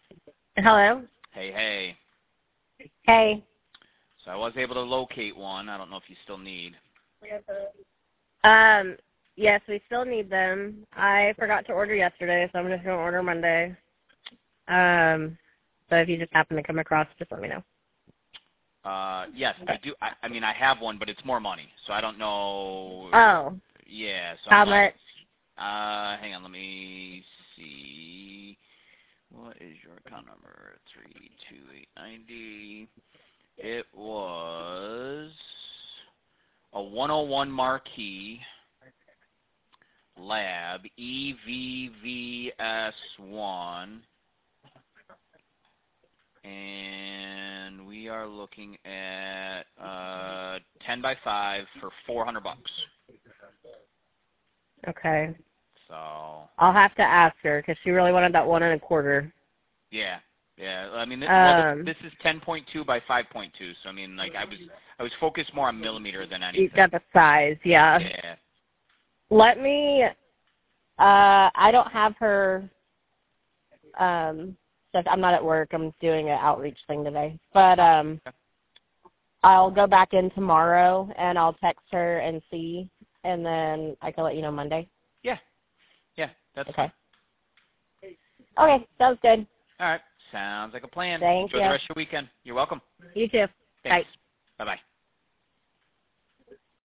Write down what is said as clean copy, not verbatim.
Hello? Hey, hey. Hey. So I was able to locate one. I don't know if you still need. Yes, we still need them. I forgot to order yesterday, so I'm just going to order Monday. So if you just happen to come across, just let me know. Yes, I do. I mean, I have one, but it's more money, so I don't know. Oh. Yeah. So How I'm like, much? hang on, let me see. What is your account number? 32890. It was a 101 Marquee Lab EVVS1, and we are looking at 10 by 5 for $400. Okay. So I'll have to ask her because she really wanted that 1 1/4. yeah. I mean, this is 10.2 by 5.2. So I mean, like I was focused more on millimeter than anything. You got the size, yeah. Yeah. Let me. I don't have her. Stuff. I'm not at work. I'm doing an outreach thing today, but I'll go back in tomorrow and I'll text her and see, and then I can let you know Monday. Yeah, that's okay. fine. Okay, sounds good. All right, sounds like a plan. Thank you. Enjoy the rest of your weekend. You're welcome. You too. Thanks. Bye. Bye-bye.